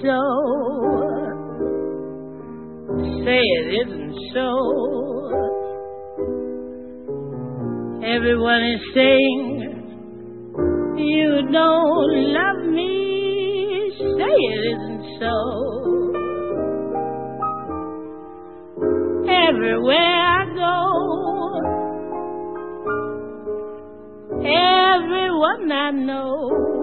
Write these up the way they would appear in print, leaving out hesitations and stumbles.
so. Say it isn't so. Everyone is saying you don't love me. Say it isn't so. Everywhere I go, everyone I know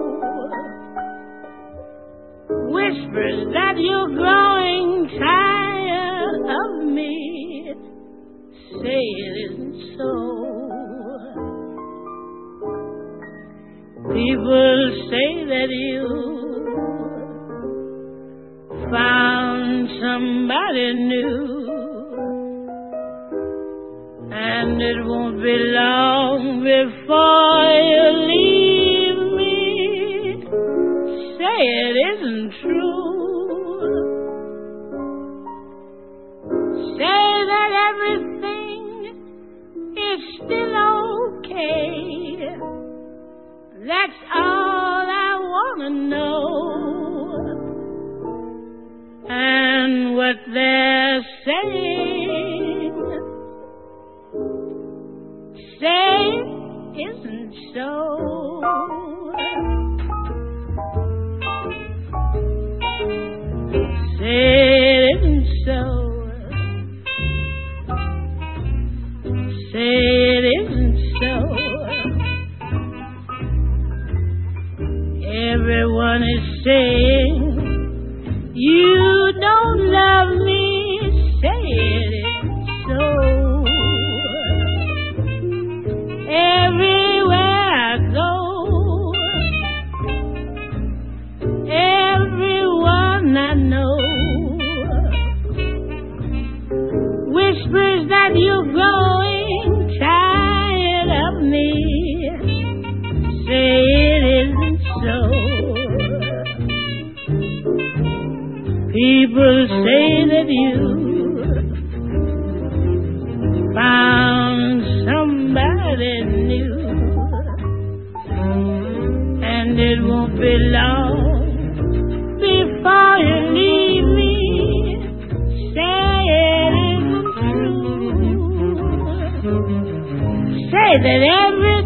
whispers that you're growing tired of me. Say it isn't so. People say that you found somebody new, and it won't be long before you leave me. Say it isn't true. Say that everything is still okay. That's all I want to know. And what they're saying, say isn't so. Say it isn't so. Say it isn't so. Everyone is saying you don't love me. Say it isn't so. Everywhere I go, everyone I know whispers that you're growing tired of me. Say it isn't so. People say that you found somebody new, and it won't be long before you leave me. Say it isn't true. Say that every